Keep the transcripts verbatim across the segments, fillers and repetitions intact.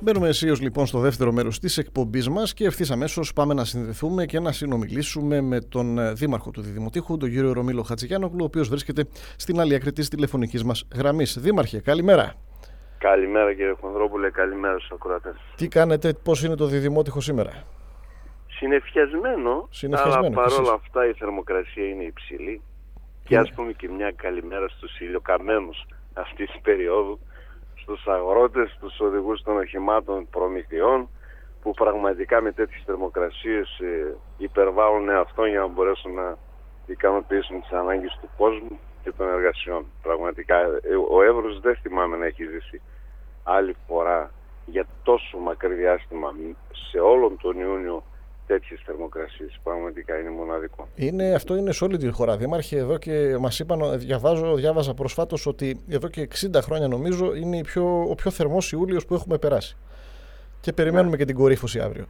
Μπαίνουμε αισίως λοιπόν στο δεύτερο μέρος της εκπομπής μας και ευθύς αμέσως πάμε να συνδεθούμε και να συνομιλήσουμε με τον δήμαρχο του Διδημοτήχου, τον κύριο Ρωμήλο Χατζηγιάννογλου, ο οποίος βρίσκεται στην άλλη άκρη της τηλεφωνικής μας γραμμής. Δήμαρχε, καλημέρα. Καλημέρα κύριε Χονδρόπουλε, καλημέρα στους ακροατές. Τι κάνετε, πώς είναι το Διδημότυχο σήμερα? Συνεφιασμένο, Συνεφιασμένο, αλλά παρόλα αυτά η θερμοκρασία είναι υψηλή και ας πούμε και μια καλημέρα στους ηλιοκαμένους αυτής της περίοδου, στους αγρότες, στους οδηγούς των οχημάτων προμηθειών, που πραγματικά με τέτοιες θερμοκρασίες ε, υπερβάλλουν εαυτόν για να μπορέσουν να ικανοποιήσουν τις ανάγκες του κόσμου και των εργασιών. Πραγματικά ε, ο Εύρος δεν θυμάμαι να έχει ζήσει άλλη φορά για τόσο μακρύ διάστημα σε όλον τον Ιούνιο τέτοιες θερμοκρασίες. Πραγματικά είναι μοναδικό. Είναι, αυτό είναι σε όλη τη χώρα, Δήμαρχε. Εδώ και μας είπαν, διαβάζω, διάβαζα προσφάτως ότι εδώ και εξήντα χρόνια νομίζω είναι η πιο, ο πιο θερμός Ιούλιος που έχουμε περάσει. Και περιμένουμε ναι. και την κορύφωση αύριο.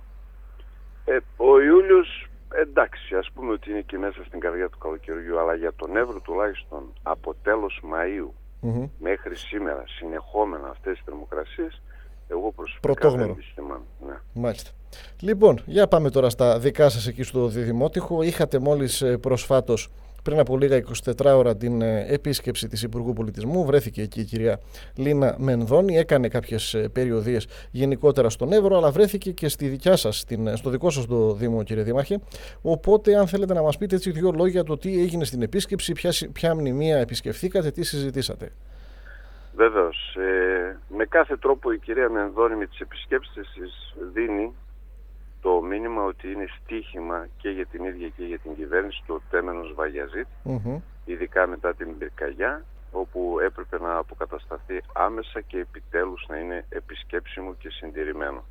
Ε, ο Ιούλιος, εντάξει, ας πούμε ότι είναι και μέσα στην καρδιά του καλοκαιριού, αλλά για τον Εύρο τουλάχιστον από τέλος Μαΐου mm-hmm. μέχρι σήμερα συνεχόμενα αυτές τις θερμοκρασίες, εγώ προσωπικά δεν τις θυμάμαι. Ναι. Μάλιστα. Λοιπόν, για πάμε τώρα στα δικά σας εκεί στο Διδημότυχο. Είχατε μόλις προσφάτως, πριν από λίγα εικοσιτέσσερις ώρα, την επίσκεψη της Υπουργού Πολιτισμού. Βρέθηκε εκεί η κυρία Λίνα Μενδώνη, έκανε κάποιες περιοδίες γενικότερα στον Εύρο, αλλά βρέθηκε και στη δικιά σας, στην, στο δικό σας το Δήμο, κύριε Δήμαρχε. Οπότε, αν θέλετε να μας πείτε έτσι δύο λόγια το τι έγινε στην επίσκεψη, ποια, ποια μνημεία επισκεφθήκατε, τι συζητήσατε. Βέβαιως. Ε, με κάθε τρόπο η κυρία Μενδώνη με τις επισκέψεις της δίνει το μήνυμα ότι είναι στοίχημα και για την ίδια και για την κυβέρνηση το τέμενος Βαγιαζίτ, mm-hmm. ειδικά μετά την πυρκαγιά, όπου έπρεπε να αποκατασταθεί άμεσα και επιτέλους να είναι επισκέψιμο και συντηρημένο.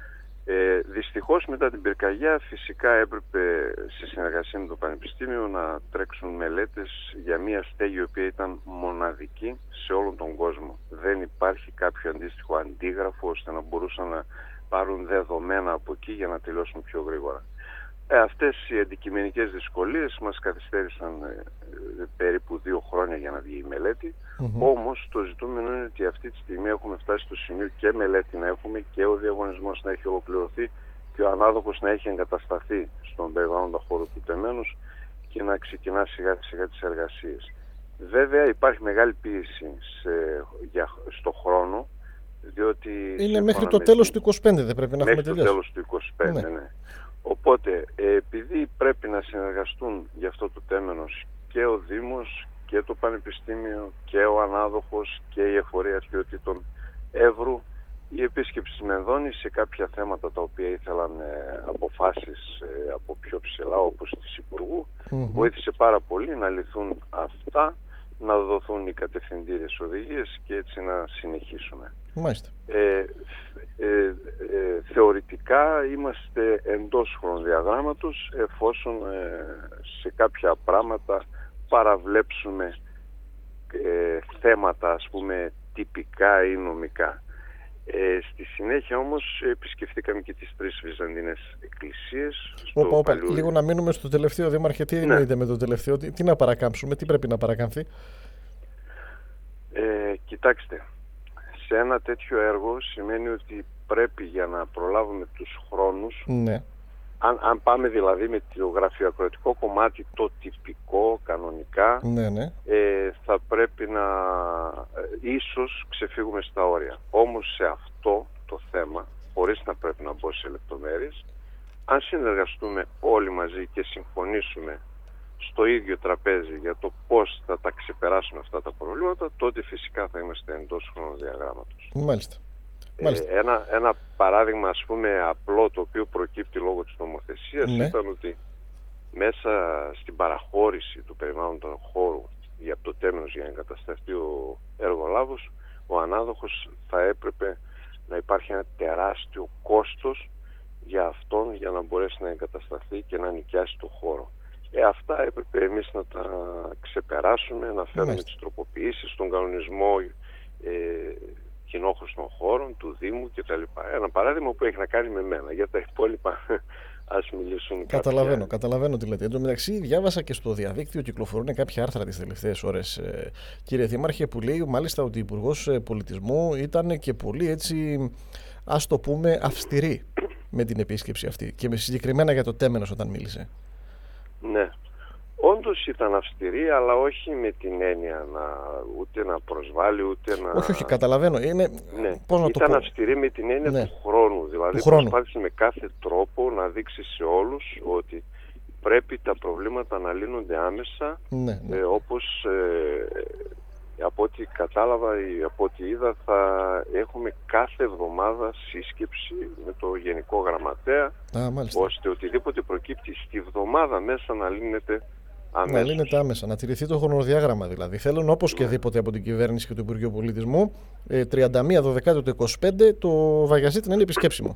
Ε, δυστυχώς μετά την πυρκαγιά φυσικά έπρεπε σε συνεργασία με το Πανεπιστήμιο να τρέξουν μελέτες για μια στέγη η οποία ήταν μοναδική σε όλον τον κόσμο. Δεν υπάρχει κάποιο αντίστοιχο αντίγραφο ώστε να μπορούσαν να πάρουν δεδομένα από εκεί για να τελειώσουν πιο γρήγορα. Ε, αυτές οι αντικειμενικές δυσκολίες μας καθυστέρησαν ε, ε, περίπου δύο χρόνια για να βγει η μελέτη. Mm-hmm. Όμως το ζητούμενο είναι ότι αυτή τη στιγμή έχουμε φτάσει στο σημείο και μελέτη να έχουμε και ο διαγωνισμός να έχει ολοκληρωθεί και ο ανάδοχος να έχει εγκατασταθεί στον περιβάλλοντα χώρο του τεμένους και να ξεκινά σιγά σιγά τις εργασίες. Βέβαια υπάρχει μεγάλη πίεση σε, για, στο χρόνο, διότι είναι μέχρι το τέλος του είκοσι πέντε, δεν πρέπει να έχουμε τελειώσει. Μέχρι το τέλος του είκοσι πέντε, ναι. ναι. Οπότε, επειδή πρέπει να συνεργαστούν για αυτό το τέμενος και ο Δήμος και το Πανεπιστήμιο και ο ανάδοχος και η Εφορία Αρχαιοτήτων Εύρου, η επίσκεψη της Μενδώνης σε κάποια θέματα τα οποία ήθελαν ε, αποφάσεις ε, από πιο ψηλά, όπως της Υπουργού, mm-hmm. βοήθησε πάρα πολύ να λυθούν αυτά, να δοθούν οι κατευθυντήριες οδηγίες και έτσι να συνεχίσουμε. Μάλιστα. Ε, ε, ε, ε, θεωρητικά είμαστε εντός χρονοδιαγράμματος εφόσον ε, σε κάποια πράγματα παραβλέψουμε ε, θέματα ας πούμε τυπικά ή νομικά. Ε, στη συνέχεια όμως επισκεφτήκαμε και τις τρεις Βυζαντινές εκκλησίες. Όπα, όπα, παλιού... Λίγο να μείνουμε στο τελευταίο, Δήμαρχε, τι εννοείται ναι. με το τελευταίο, τι, τι να παρακάμψουμε, τι πρέπει να παρακάμφθει. Ε, κοιτάξτε, σε ένα τέτοιο έργο σημαίνει ότι πρέπει για να προλάβουμε τους χρόνους, ναι. αν, αν πάμε δηλαδή με το γραφειοκρατικό κομμάτι το τυπικό, κανονικά, ναι, ναι. Ε, θα πρέπει να ε, ίσως ξεφύγουμε στα όρια. Όμως σε αυτό το θέμα, χωρίς να πρέπει να μπω σε λεπτομέρειες, αν συνεργαστούμε όλοι μαζί και συμφωνήσουμε στο ίδιο τραπέζι για το πώς θα τα ξεπεράσουμε αυτά τα προβλήματα, τότε φυσικά θα είμαστε εντός χρονοδιαγράμματος. Μάλιστα. Ε, Μάλιστα. Ένα, ένα παράδειγμα ας πούμε απλό το οποίο προκύπτει λόγω της νομοθεσίας ναι. ήταν ότι μέσα στην παραχώρηση του περιβάλλοντος χώρου για το τέμενος για να εγκατασταθεί ο εργολάβος, ο ανάδοχος θα έπρεπε να υπάρχει ένα τεράστιο κόστος για αυτόν για να μπορέσει να εγκατασταθεί και να νοικιάσει το χώρο. Ε, αυτά έπρεπε εμείς να τα ξεπεράσουμε, να φέρουμε τις τροποποιήσεις στον κανονισμό ε, κοινόχρηστων χώρων του Δήμου κτλ. Ένα παράδειγμα που έχει να κάνει με μένα. Για τα υπόλοιπα ας μιλήσουν. Καταλαβαίνω, κάποια... καταλαβαίνω τι λέτε. Εν τω μεταξύ, διάβασα και στο διαδίκτυο κυκλοφορούν κάποια άρθρα τις τελευταίες ώρες, ε, κύριε Δήμαρχε, που λέει μάλιστα ότι ο Υπουργός Πολιτισμού ήταν και πολύ έτσι ας το πούμε, αυστηρή με την επίσκεψη αυτή και με συγκεκριμένα για το Τέμενος όταν μίλησε. Ναι. Όντως ήταν αυστηρή, αλλά όχι με την έννοια να, ούτε να προσβάλλει, ούτε να... Όχι, όχι, καταλαβαίνω. Είναι... Ναι. Πώς να Ήταν το πω. αυστηρή με την έννοια Ναι. του χρόνου. Δηλαδή του χρόνου. προσπάθησε με κάθε τρόπο να δείξει σε όλους ότι πρέπει τα προβλήματα να λύνονται άμεσα, Ναι, ναι. ε, όπως ε, από ό,τι κατάλαβα ή από ό,τι είδα θα έχουμε κάθε εβδομάδα σύσκεψη με το Γενικό Γραμματέα, Α, μάλιστα. ώστε οτιδήποτε προκύπτει στη βδομάδα μέσα να λύνεται αμέσως. Να λύνεται άμεσα, να τηρηθεί το χρονοδιάγραμμα δηλαδή. Θέλουν όπως και δίποτε από την κυβέρνηση και το Υπουργείο Πολιτισμού, ε, τριάντα μία Δεκεμβρίου του είκοσι πέντε το Βαγιαζίτη να είναι επισκέψιμο.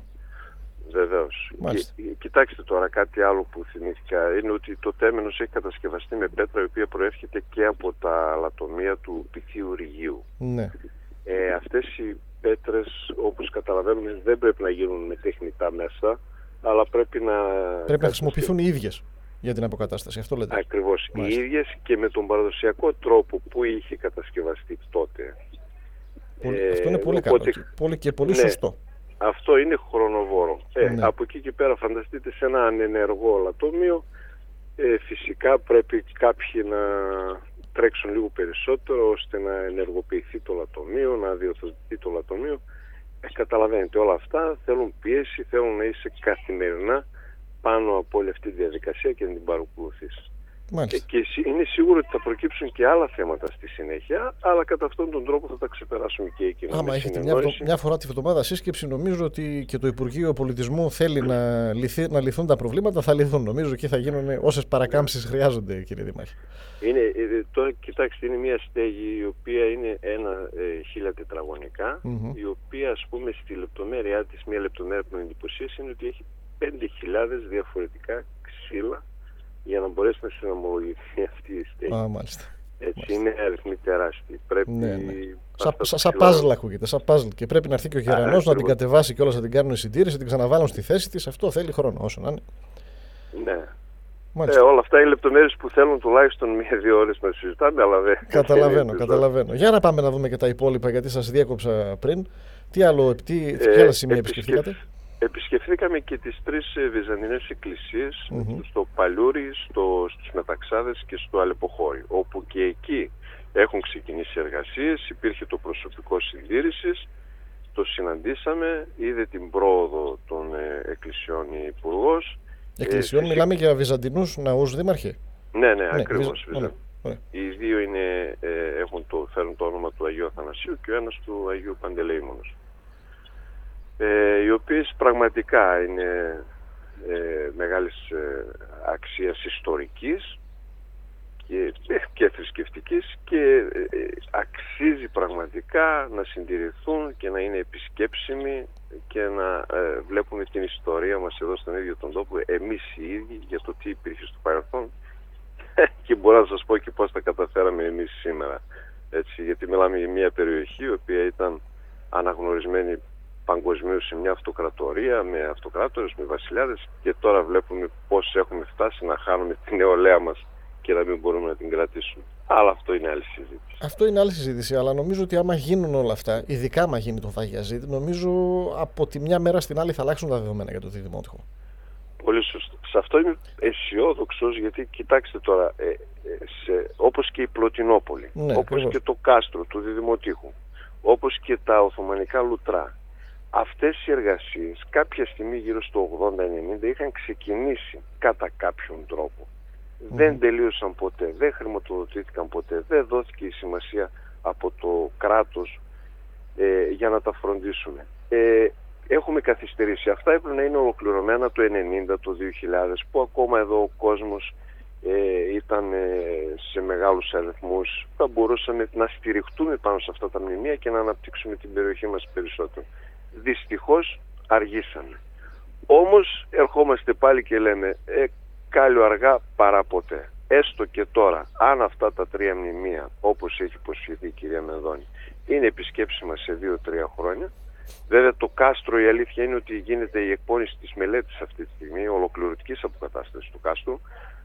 Βεβαίως. Και, κοιτάξτε τώρα κάτι άλλο που θυμήθηκα, είναι ότι το Τέμενος έχει κατασκευαστεί με πέτρα η οποία προέρχεται και από τα λατομεία του πυθίου ρηγίου. Ναι. Ε, αυτές οι πέτρες, όπως καταλαβαίνουμε, δεν πρέπει να γίνουν με τεχνητά μέσα, αλλά πρέπει να... Πρέπει να χρησιμοποιηθούν οι ίδιες για την αποκατάσταση, αυτό λέτε. Ακριβώς, Μάλιστα. οι ίδιες και με τον παραδοσιακό τρόπο που είχε κατασκευαστεί τότε. Πολύ, ε, αυτό είναι πολύ οπότε, καλό και πολύ, και πολύ ναι, σωστό. Αυτό είναι χρονοβόρο. Ε, Ναι. Από εκεί και πέρα φανταστείτε σε ένα ανενεργό λατόμιο, ε, φυσικά πρέπει κάποιοι να τρέξουν λίγο περισσότερο ώστε να ενεργοποιηθεί το λατομείο, να διορθωθεί το λατομείο. Ε, καταλαβαίνετε, όλα αυτά θέλουν πίεση, θέλουν να είσαι καθημερινά πάνω από όλη αυτή τη διαδικασία και να την παρακολουθείς. Μάλιστα. Ε, και είναι σίγουρο ότι θα προκύψουν και άλλα θέματα στη συνέχεια, αλλά κατά αυτόν τον τρόπο θα τα ξεπεράσουμε και εκείνα. Άμα έχετε μια, μια φορά τη βδομάδα σύσκεψη, νομίζω ότι και το Υπουργείο Πολιτισμού θέλει να, λυθεί, να λυθούν τα προβλήματα, θα λυθούν. Νομίζω εκεί θα γίνουν όσες παρακάμψεις χρειάζονται, κύριε Δήμαρχε. Είναι, ε, τώρα, κοιτάξτε, είναι μια στέγη η οποία είναι ένα ε, χίλια τετραγωνικά, Mm-hmm. η οποία, ας πούμε, στη λεπτομέρειά της, μια λεπτομέρεια που με εντυπωσίασε είναι ότι έχει πέντε χιλιάδες διαφορετικά ξύλα για να μπορέσει να συνομολογηθεί αυτή η στέγη. Α, μάλιστα. Έτσι, μάλιστα. είναι αριθμοί τεράστιοι. Πρέπει... Ναι, ναι. Σα, σα, σα πάζλ ακούγεται, σαν πάζλ. Και πρέπει να έρθει και ο Γερανός να την κατεβάσει κιόλας, να την κάνουν συντήρηση, να την ξαναβάλουν στη θέση της. Αυτό θέλει χρόνο, όσο να είναι. Ναι. Μάλιστα. Ε, όλα αυτά είναι λεπτομέρειες που θέλουν τουλάχιστον μία-δύο ώρες να συζητάμε, αλλά δεν. Καταλαβαίνω, καταλαβαίνω. Για να πάμε να δούμε και τα υπόλοιπα, γιατί σας διέκοψα πριν. Τι άλλο, τι, ε, τι άλλα σημεία επισκεφθήκατε? Επισκεφθήκαμε και τις τρεις ε, βυζαντινές εκκλησίες, Mm-hmm. στο Παλιούρι, στο, στους Μεταξάδες και στο Αλεποχώρι, όπου και εκεί έχουν ξεκινήσει εργασίες, υπήρχε το προσωπικό συντήρησης, το συναντήσαμε, είδε την πρόοδο των ε, εκκλησιών η Υπουργός. Εκκλησιών, ε, μιλάμε για βυζαντινούς ναούς, Δήμαρχε? Ναι, ναι, ναι ακριβώς. Βυζα... ναι, οι δύο είναι, ε, έχουν το, φέρουν το όνομα του Αγίου Αθανασίου και ο ένας του Αγίου Παντελεήμονος. Ε, οι οποίες πραγματικά είναι ε, μεγάλης ε, αξίας ιστορικής και, ε, και θρησκευτικής και ε, αξίζει πραγματικά να συντηρηθούν και να είναι επισκέψιμοι και να ε, βλέπουμε την ιστορία μας εδώ στον ίδιο τον τόπο, εμείς οι ίδιοι, για το τι υπήρχε στο παρελθόν και μπορώ να σας πω και πώς τα καταφέραμε εμείς σήμερα. Έτσι, γιατί μιλάμε για μια περιοχή η οποία ήταν αναγνωρισμένη παγκοσμίως σε μια αυτοκρατορία, με αυτοκράτορες, με βασιλιάδες, και τώρα βλέπουμε πώς έχουμε φτάσει να χάνουμε την νεολαία μας και να μην μπορούμε να την κρατήσουμε. Αλλά αυτό είναι άλλη συζήτηση. Αυτό είναι άλλη συζήτηση, αλλά νομίζω ότι άμα γίνουν όλα αυτά, ειδικά άμα γίνει το Βαγιαζίτη, νομίζω από τη μια μέρα στην άλλη θα αλλάξουν τα δεδομένα για το Δημότυχο. Πολύ σωστό. Σε αυτό είμαι αισιόδοξος, γιατί κοιτάξτε τώρα, ε, ε, σε, όπως και η Πλωτινόπολη, ναι, όπως ακριβώς. και το κάστρο του Διδημοτήχου, όπως και τα Οθωμανικά λουτρά, αυτές οι εργασίες κάποια στιγμή γύρω στο ογδόντα ενενήντα είχαν ξεκινήσει κατά κάποιον τρόπο. Mm. Δεν τελείωσαν ποτέ, δεν χρηματοδοτήθηκαν ποτέ, δεν δόθηκε η σημασία από το κράτος ε, για να τα φροντίσουμε. Ε, έχουμε καθυστερήσει. Αυτά έπρεπε να είναι ολοκληρωμένα το ενενήντα, το δύο χιλιάδες, που ακόμα εδώ ο κόσμος ε, ήταν ε, σε μεγάλους αριθμούς. Θα μπορούσαμε να στηριχτούμε πάνω σε αυτά τα μνημεία και να αναπτύξουμε την περιοχή μας περισσότερο. Δυστυχώς αργήσαμε. Όμως ερχόμαστε πάλι και λέμε ε, κάλλιο αργά παρά ποτέ. Έστω και τώρα, αν αυτά τα τρία μνημεία, όπως έχει υποσχεθεί η κυρία Μενδώνη, είναι επισκέψιμα σε δύο τρία χρόνια. Βέβαια το κάστρο, η αλήθεια είναι ότι γίνεται η εκπόνηση της μελέτης αυτή τη στιγμή, ολοκληρωτικής αποκατάστασης του κάστρου,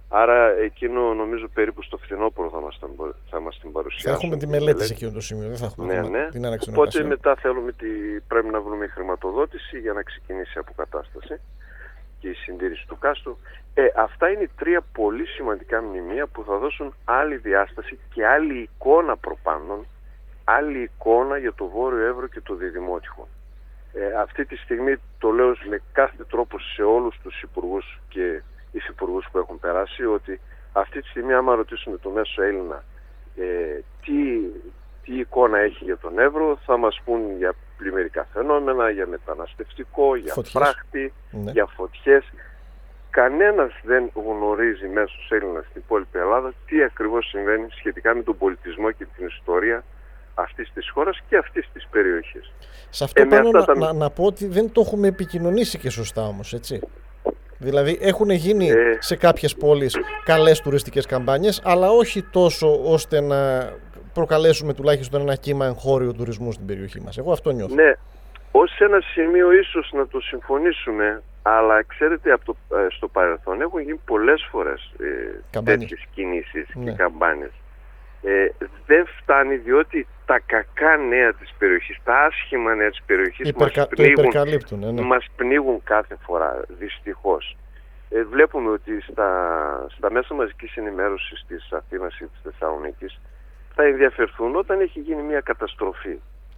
Άρα εκείνο νομίζω περίπου στο φθινόπωρο θα μας, θα μας την παρουσιάσουν. Θα έχουμε τη μελέτη σε εκείνο το σημείο, δεν θα έχουμε ναι, ναι. την άναξη. Οπότε μετά θέλουμε τη, πρέπει να βρούμε χρηματοδότηση για να ξεκινήσει η αποκατάσταση και η συντήρηση του κάστρου. Ε, αυτά είναι τρία πολύ σημαντικά μνημεία που θα δώσουν άλλη διάσταση και άλλη εικόνα προπάντων, άλλη εικόνα για το Βόρειο Εύρο και το Διδημότυχο. Ε, αυτή τη στιγμή το λέω με κάθε τρόπο σε όλους τους υπουργούς και υφυπουργούς που έχουν περάσει, ότι αυτή τη στιγμή άμα ρωτήσουμε τον μέσο Έλληνα ε, τι, τι εικόνα έχει για τον Εύρο, θα μας πούν για πλημμυρικά φαινόμενα, για μεταναστευτικό, για φωτιές. φράχτη, Ναι. για φωτιές. Κανένας δεν γνωρίζει μέσος Έλληνας στην υπόλοιπη Ελλάδα τι ακριβώς συμβαίνει σχετικά με τον πολιτισμό και την ιστορία αυτής της χώρας και αυτής της περιοχής. Σε αυτό ε, πάνω να, τα... να, να πω ότι δεν το έχουμε επικοινωνήσει και σωστά όμως, έτσι. Δηλαδή έχουν γίνει ε... σε κάποιες πόλεις καλές τουριστικές καμπάνιες, αλλά όχι τόσο ώστε να προκαλέσουμε τουλάχιστον ένα κύμα εγχώριου τουρισμού στην περιοχή μας. Εγώ αυτό νιώθω. Ναι, ως ένα σημείο ίσως να το συμφωνήσουμε, αλλά ξέρετε από το, ε, στο παρελθόν έχουν γίνει πολλές φορές ε, τέτοιες κινήσεις ναι. και καμπάνιες. Ε, δεν φτάνει, διότι τα κακά νέα της περιοχής, τα άσχημα νέα της περιοχής Υπερκα... μας, πνίγουν, ναι, ναι. μας πνίγουν κάθε φορά, δυστυχώς. Ε, βλέπουμε ότι στα, στα μέσα μαζικής ενημέρωσης της Αθήνας ή της Θεσσαλονίκης θα ενδιαφερθούν όταν έχει γίνει μια καταστροφή.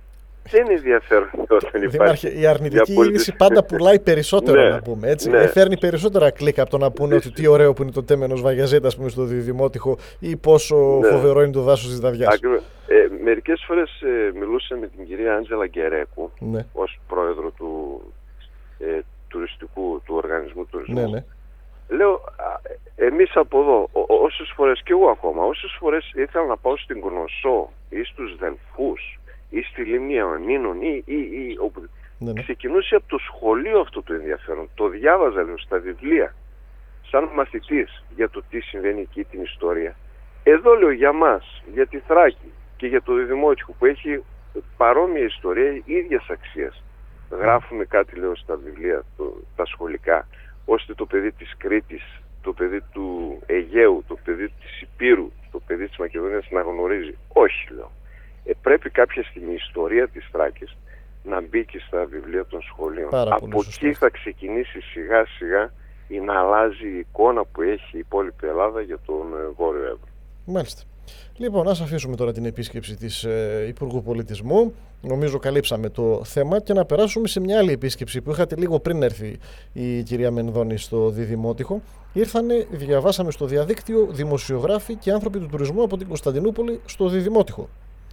Δεν ενδιαφέρον όταν υπάρχει. Δήμαρχε, η αρνητική είδηση πάντα πουλάει περισσότερο, ναι, να πούμε. Έτσι. Ναι. Φέρνει περισσότερα κλικ από το να πούνε ότι τι ωραίο που είναι το τέμενος Βαγιαζέτα, ας πούμε, στο Διδημότυχο ή πόσο ναι. φοβερό είναι το δάσος της Δαδιάς. Ε, μερικές φορές ε, μιλούσα με την κυρία Άντζελα Γκερέκου ναι. ως πρόεδρο του ε, τουριστικού, του οργανισμού τουρισμού. Ναι, ναι. Λέω, εμείς από εδώ, ό, όσες φορές και εγώ ακόμα, όσες φορές ήθελα να πάω στην Γνωσό ή στους Δελφούς ή στη Λίμνη Ιωνίνων ή, ή, ή όπου ναι, ναι. ξεκινούσε από το σχολείο αυτό το ενδιαφέρον. Το διάβαζα, λέω, στα βιβλία, σαν μαθητής για το τι συμβαίνει εκεί, την ιστορία. Εδώ, λέω, για μας, για τη Θράκη και για το Διδημότυχο που έχει παρόμοια ιστορία, ίδιας αξίας. Γράφουμε κάτι, λέω, στα βιβλία, το, τα σχολικά, ώστε το παιδί της Κρήτης, το παιδί του Αιγαίου, το παιδί της Υπήρου, το παιδί της Μακεδονίας να γνωρίζει. Όχι, λέω. Ε, πρέπει κάποια στιγμή η ιστορία της Θράκης να μπει και στα βιβλία των σχολείων. Πάρα Από εκεί θα ξεκινήσει σιγά σιγά ή να αλλάζει η εικόνα που έχει η υπόλοιπη Ελλάδα για τον Βόρειο Εύρο. Μάλιστα. Λοιπόν, ας αφήσουμε τώρα την επίσκεψη της ε, Υπουργού Πολιτισμού. Νομίζω καλύψαμε το θέμα και να περάσουμε σε μια άλλη επίσκεψη που είχατε λίγο πριν έρθει η κυρία Μενδώνη στο Διδημότυχο. Ήρθανε, διαβάσαμε στο διαδίκτυο, δημοσιογράφοι και άνθρωποι του τουρισμού από την Κωνσταντινούπολη στο Διδημότυχο.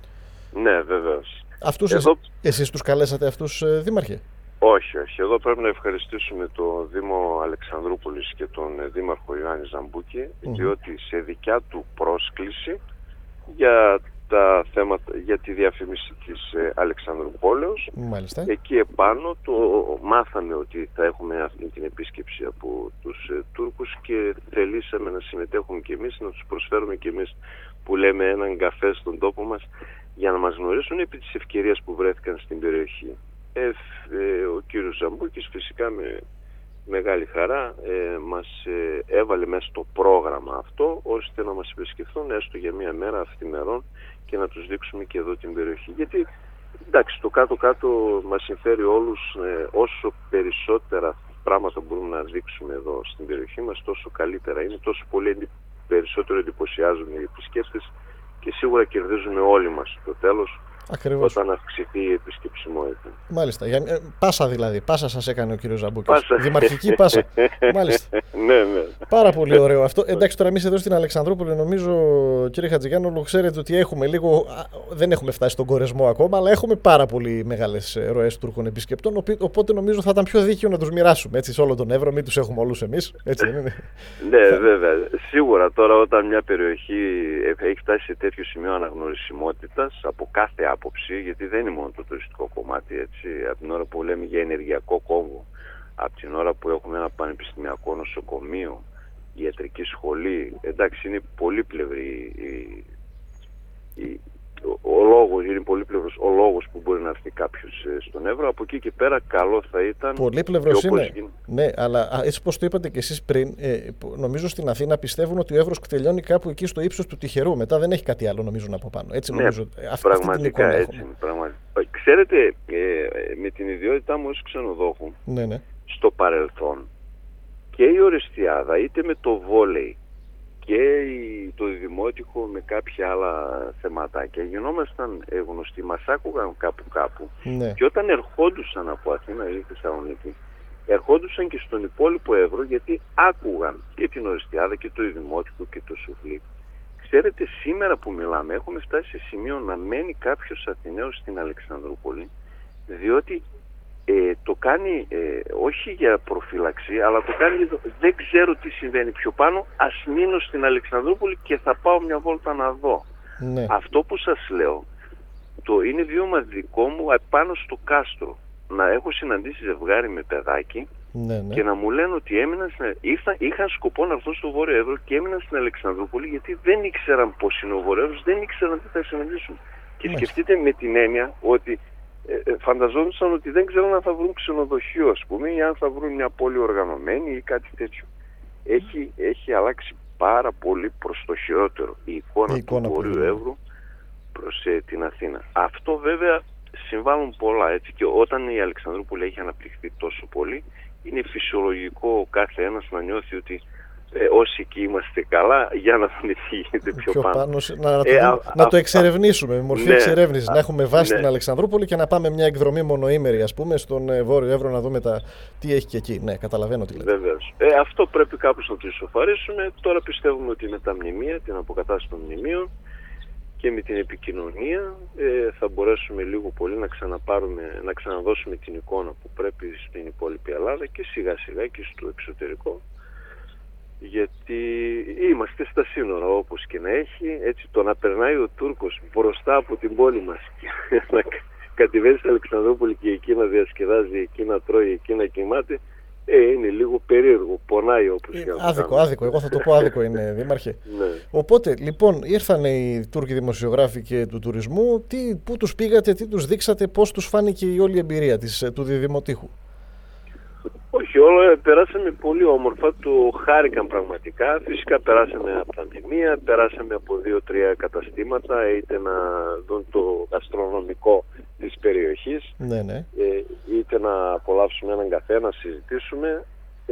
Ναι, βεβαίως. Αυτούς Εδώ... εσείς, εσείς τους καλέσατε αυτούς, ε, δήμαρχε? Όχι, όχι. Εδώ πρέπει να ευχαριστήσουμε το Δήμο Αλεξανδρούπολης και τον Δήμαρχο Ιωάννη Ζαμπούκη, mm. διότι σε δικιά του πρόσκληση για τα θέματα, για τη διαφήμιση της ε, Αλεξανδρουπόλεως. Μάλιστα. Εκεί επάνω το μάθαμε ότι θα έχουμε αυτή την επίσκεψη από τους ε, Τούρκους και θελήσαμε να συμμετέχουμε και εμείς, να τους προσφέρουμε και εμείς που λέμε έναν καφέ στον τόπο μας για να μας γνωρίσουν επί της ευκαιρίας που βρέθηκαν στην περιοχή. Ε, ε, ο κύριος Ζαμπούκης φυσικά με μεγάλη χαρά ε, μας ε, έβαλε μέσα στο πρόγραμμα αυτό ώστε να μας επισκεφθούν έστω για μία μέρα αυθημερών και να τους δείξουμε και εδώ την περιοχή. Γιατί εντάξει, το κάτω-κάτω μας συμφέρει όλους ε, όσο περισσότερα πράγματα μπορούμε να δείξουμε εδώ στην περιοχή μας, τόσο καλύτερα είναι, τόσο πολύ περισσότερο εντυπωσιάζουν οι επισκέπτες και σίγουρα κερδίζουμε όλοι μας στο τέλος. Ακριβώς. Όταν αυξηθεί η επισκεψιμότητα. Μάλιστα. Για, ε, πάσα δηλαδή. Πάσα σας έκανε ο κύριος Ζαμπούκης. Δημαρχική πάσα. Μάλιστα. Ναι, ναι. Πάρα πολύ ωραίο αυτό. Εντάξει, τώρα εμείς εδώ στην Αλεξανδρούπολη, νομίζω, κύριε Χατζηγιάννολο, ξέρετε ότι έχουμε λίγο. Δεν έχουμε φτάσει στον κορεσμό ακόμα, αλλά έχουμε πάρα πολύ μεγάλες ροές Τούρκων επισκεπτών. Οπότε νομίζω θα ήταν πιο δίκαιο να τους μοιράσουμε έτσι, σε όλο τον Εύρο, μην τους έχουμε όλους εμείς. Έτσι δεν είναι? Ναι, βέβαια. Σίγουρα τώρα όταν μια περιοχή έχει φτάσει σε τέτοιο σημείο αναγνωρισιμότητας από κάθε άποψη, γιατί δεν είναι μόνο το τουριστικό κομμάτι, έτσι, από την ώρα που λέμε για ενεργειακό κόμβο, από την ώρα που έχουμε ένα πανεπιστημιακό νοσοκομείο, ιατρική σχολή, εντάξει, είναι πολύπλευρη η, η, ο λόγος, είναι πολύπλευρος ο λόγος που μπορεί να έρθει κάποιος στον Εύρο. Από εκεί και πέρα καλό θα ήταν... Πολύπλευρος είναι, γίνει... ναι, αλλά έτσι πως το είπατε και εσείς πριν, ε, νομίζω στην Αθήνα πιστεύουν ότι ο Εύρος τελειώνει κάπου εκεί στο ύψος του Τυχερού. Μετά δεν έχει κάτι άλλο νομίζω από πάνω. Έτσι νομίζω, ναι, αυτή, πραγματικά αυτή την έτσι. Πραγματικά. Ξέρετε, ε, με την ιδιότητά μου ως ξενοδόχου, ναι, ναι. στο παρελθόν και η Ορεστιάδα, είτε με το βόλεϊ και το δημότυχο με κάποια άλλα θεματάκια, γινόμασταν γνωστοί, μας άκουγαν κάπου κάπου, ναι. Και όταν ερχόντουσαν από Αθήνα ή Θεσσαλονίκη, ερχόντουσαν και στον υπόλοιπο Εύρο, γιατί άκουγαν και την Ορεστιάδα και το δημότυχο και το σουφλί. Ξέρετε, σήμερα που μιλάμε έχουμε φτάσει σε σημείο να μένει κάποιος Αθηναίος στην Αλεξανδρούπολη, διότι Ε, το κάνει ε, όχι για προφύλαξη, αλλά το κάνει για το δεν ξέρω τι συμβαίνει πιο πάνω, ας μείνω στην Αλεξανδρούπολη και θα πάω μια βόλτα να δω. Ναι. Αυτό που σας λέω το είναι βίωμα δικό μου πάνω στο κάστρο. Να έχω συναντήσει ζευγάρι με παιδάκι, ναι, ναι. Και να μου λένε ότι έμειναν στην... Ήρθα, είχαν σκοπό να έρθουν στο Βόρειο Εύρο και έμειναν στην Αλεξανδρούπολη, γιατί δεν ήξεραν πώς είναι ο Βόρειο Εύρος, δεν ήξεραν τι θα συναντήσουν. Και Μάλιστα. Σκεφτείτε με την έννοια ότι Ε, φανταζόντουσαν ότι δεν ξέρουν αν θα βρουν ξενοδοχείο, ας πούμε, ή αν θα βρουν μια πόλη οργανωμένη ή κάτι τέτοιο. Έχει, έχει αλλάξει πάρα πολύ προς το χειρότερο η εικόνα, η εικόνα του Βορείου Εύρου προς ε, την Αθήνα. Αυτό βέβαια συμβάλλουν πολλά, έτσι, και όταν η Αλεξανδρούπολη έχει αναπτυχθεί τόσο πολύ, είναι φυσιολογικό ο κάθε ένας να νιώθει ότι Ε, όσοι εκεί είμαστε καλά, για να δούμε τι γίνεται πιο, πιο πάνω. πάνω να, να, το, ε, δούμε, α, να α, το εξερευνήσουμε με μορφή ναι, εξερεύνησης, α, να έχουμε βάση ναι. την Αλεξανδρούπολη και να πάμε μια εκδρομή μονοήμερη, ας πούμε, στον ε, Βόρειο Εύρο να δούμε τα, τι έχει και εκεί. Ναι, καταλαβαίνω τι λέτε. Βεβαίως. Ε, αυτό πρέπει κάπως να το ισοφαρίσουμε. Τώρα πιστεύουμε ότι με τα μνημεία, την αποκατάσταση των μνημείων και με την επικοινωνία ε, θα μπορέσουμε λίγο πολύ να ξαναπάρουμε, να ξαναδώσουμε την εικόνα που πρέπει στην υπόλοιπη Ελλάδα και σιγά σιγά και στο εξωτερικό. Γιατί είμαστε στα σύνορα όπως και να έχει, έτσι, το να περνάει ο Τούρκος μπροστά από την πόλη μας και να κατεβαίνει στην Αλεξανδρούπολη και εκεί να διασκεδάζει, εκεί να τρώει, εκεί να κοιμάται, ε, είναι λίγο περίεργο, πονάει όπως ε, και άδικο, άδικο, εγώ θα το πω άδικο είναι, Δήμαρχε. Ναι. Οπότε, λοιπόν, ήρθαν οι Τούρκοι δημοσιογράφοι και του τουρισμού, τι, πού τους πήγατε, τι τους δείξατε, πώς τους φάνηκε η όλη εμπειρία της, του Διδημοτήχου? Όχι, όλα περάσαμε πολύ όμορφα, το χάρηκαν πραγματικά. Φυσικά περάσαμε από τα μνημεία, περάσαμε από δύο-τρία καταστήματα, είτε να δουν το γαστρονομικό της περιοχής, ναι, ναι. Ε, είτε να απολαύσουμε έναν καφέ, να συζητήσουμε. Ε,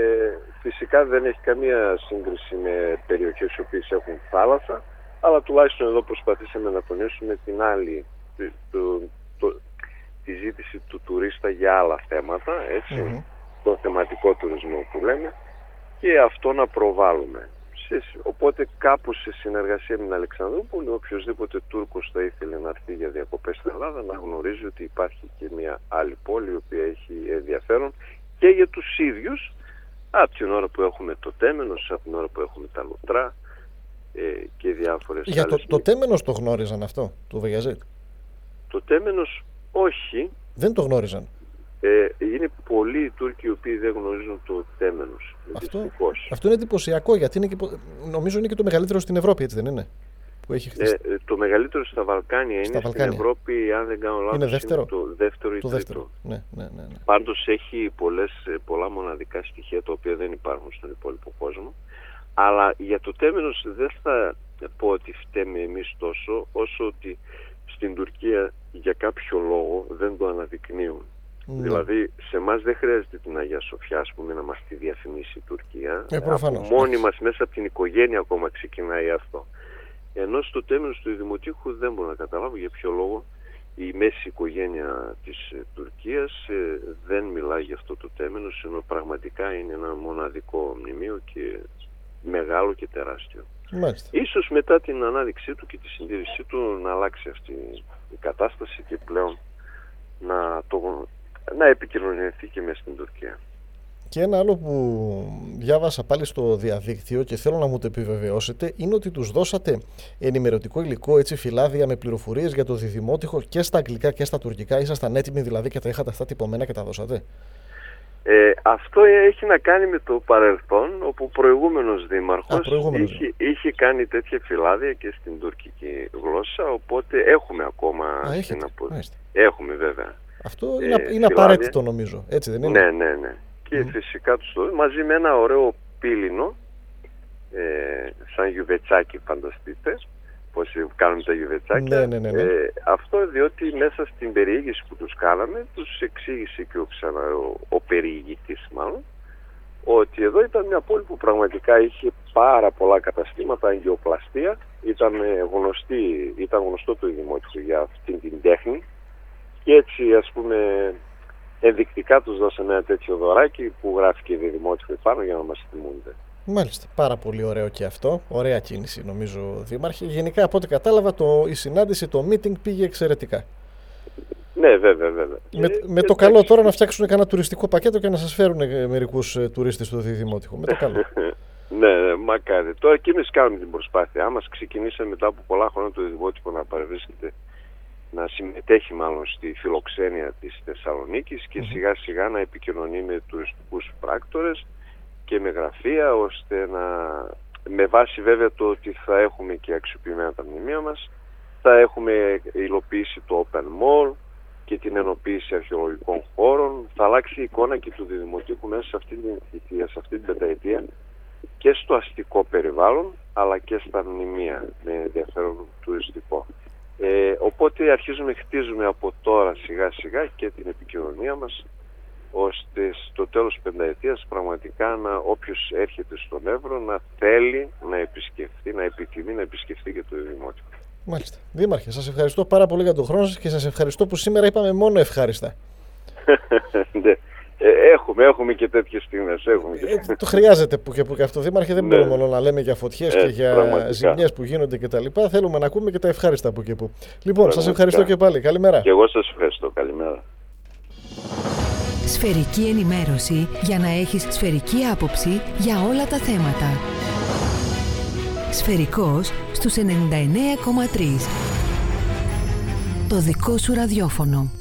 φυσικά δεν έχει καμία σύγκριση με περιοχές οι οποίες έχουν θάλασσα, αλλά τουλάχιστον εδώ προσπαθήσαμε να τονίσουμε την άλλη, το, το, τη ζήτηση του τουρίστα για άλλα θέματα, έτσι. Mm-hmm. Τον θεματικό τουρισμό που λέμε, και αυτό να προβάλλουμε. Οπότε κάπου σε συνεργασία με την Αλεξανδρούπολη, οποιοσδήποτε Τούρκος θα ήθελε να έρθει για διακοπές στην Ελλάδα να γνωρίζει ότι υπάρχει και μια άλλη πόλη η οποία έχει ενδιαφέρον και για τους ίδιους, από την ώρα που έχουμε το Τέμενος, από την ώρα που έχουμε τα Λωτρά ε, και διάφορες για άλλες. Το, το Τέμενος το γνώριζαν αυτό, το Βεγιαζέτ? Το Τέμενος όχι. Δεν το γνώριζαν. Ε, είναι πολλοί οι Τούρκοι οι οποίοι δεν γνωρίζουν το Τέμενος. Αυτό, αυτό είναι εντυπωσιακό, γιατί είναι και, νομίζω είναι και το μεγαλύτερο στην Ευρώπη, έτσι δεν είναι? Που έχει χτίσει. Ε, το μεγαλύτερο στα Βαλκάνια στα είναι. Βαλκάνια. Στην Ευρώπη, αν δεν κάνω λάθος, είναι, δεύτερο. είναι το δεύτερο ή το τρίτο. Δεύτερο. Ναι, ναι, ναι, ναι. Πάντως έχει πολλές, πολλά μοναδικά στοιχεία τα οποία δεν υπάρχουν στον υπόλοιπο κόσμο. Αλλά για το Τέμενος δεν θα πω ότι φταίμε εμείς τόσο, όσο ότι στην Τουρκία για κάποιο λόγο δεν το αναδεικνύουν. Ναι. Δηλαδή σε εμάς δεν χρειάζεται την Αγία Σοφιά, ας πούμε, να μας τη διαφημίσει η Τουρκία. Ε, από μόνοι μας μέσα από την οικογένεια ακόμα ξεκινάει αυτό. Ενώ στο Τέμενος του Δημοτήχου δεν μπορώ να καταλάβω για ποιο λόγο η μέση οικογένεια της ε, Τουρκίας ε, δεν μιλάει για αυτό το Τέμενος, ενώ πραγματικά είναι ένα μοναδικό μνημείο και μεγάλο και τεράστιο. Μάλιστα. Ίσως μετά την ανάδειξή του και τη συντήρησή του να αλλάξει αυτή η κατάσταση και πλέον να, το, να επικοινωνηθεί και μέσα στην Τουρκία. Και ένα άλλο που διάβασα πάλι στο διαδίκτυο και θέλω να μου το επιβεβαιώσετε είναι ότι τους δώσατε ενημερωτικό υλικό, έτσι, φυλάδια με πληροφορίες για το Διδημότυχο και στα αγγλικά και στα τουρκικά. Ήσασταν έτοιμοι δηλαδή και τα είχατε αυτά τυπωμένα και τα δώσατε? Ε, αυτό έχει να κάνει με το παρελθόν, όπου ο προηγούμενος δήμαρχος Α, προηγούμενος. είχε, είχε κάνει τέτοια φυλάδια και στην τουρκική γλώσσα, οπότε έχουμε ακόμα... Α, έχετε, απο... μάλιστα. Έχουμε βέβαια. Αυτό ε, είναι, είναι απαραίτητο νομίζω, έτσι δεν είναι? Ναι, ναι, ναι. Και mm. φυσικά τους το μαζί με ένα ωραίο πύληνο, ε, σαν γιουβετσάκι φανταστείτε, πώς κάνουμε τα γιουβετσάκια. Ναι, ναι, ναι, ναι. Ε, αυτό διότι μέσα στην περιήγηση που τους κάναμε, τους εξήγησε και ο, ξανα, ο, ο περιηγητής μάλλον, ότι εδώ ήταν μια πόλη που πραγματικά είχε πάρα πολλά καταστήματα, αγκιοπλαστεία, ήταν, γνωστή, ήταν γνωστό το δημότυχο για αυτήν την τέχνη και έτσι ας πούμε ενδεικτικά τους δώσαμε ένα τέτοιο δωράκι που γράφει και δημότυχο επάνω για να μας θυμούνται. Μάλιστα, πάρα πολύ ωραίο και αυτό, ωραία κίνηση νομίζω δήμαρχε. Γενικά από ό,τι κατάλαβα το, η συνάντηση, το meeting πήγε εξαιρετικά. Ναι, βέβαια, βέβαια. Με, και, με και το καλό τώρα να φτιάξουν κανένα τουριστικό πακέτο και να σας φέρουν μερικούς τουρίστες στο Διδημότυχο. Με το καλό. Ναι, μακάρι. Τώρα και εμείς κάνουμε την προσπάθειά μας. Ξεκινήσαμε μετά από πολλά χρόνια το Διδημότυχο να παρευρίσκεται, να συμμετέχει μάλλον στη φιλοξένεια της Θεσσαλονίκης και mm-hmm. σιγά σιγά να επικοινωνεί με τουριστικούς πράκτορες και με γραφεία, ώστε να, με βάση βέβαια το ότι θα έχουμε και αξιοποιημένα τα μνημεία μας, θα έχουμε υλοποιήσει το Open Mall και την ενοποίηση αρχαιολογικών χώρων. Θα αλλάξει η εικόνα και του Διδημοτήχου μέσα σε αυτή την θητεία, σε αυτή την πενταετία, και στο αστικό περιβάλλον αλλά και στα μνημεία με ενδιαφέρον τουριστικό. Ε, οπότε αρχίζουμε, χτίζουμε από τώρα σιγά σιγά και την επικοινωνία μας, ώστε στο τέλος της πενταετίας πραγματικά να, όποιος έρχεται στον Εύρο να θέλει να επισκεφθεί, να επιθυμεί να επισκεφθεί και το Δημότυχο. Μάλιστα. Δήμαρχε, σας ευχαριστώ πάρα πολύ για τον χρόνο σας και σας ευχαριστώ που σήμερα είπαμε μόνο ευχάριστα. Ναι. Ε, έχουμε, έχουμε και τέτοιες στιγμές. Έχουμε και... Ε, το χρειάζεται που και που και αυτό, Δήμαρχε. Δεν ναι. μπορούμε μόνο να λέμε για φωτιές ε, και για πραγματικά. ζημιές που γίνονται κτλ. Θέλουμε να ακούμε και τα ευχάριστα που και που. Λοιπόν, πραγματικά. Σας ευχαριστώ και πάλι. Καλημέρα. Και εγώ σας ευχαριστώ. Καλημέρα. Σφαιρική ενημέρωση για να έχεις σφαιρική άποψη για όλα τα θέματα. Σφαιρικός στους ενενήντα εννέα κόμμα τρία. Το δικό σου ραδιόφωνο.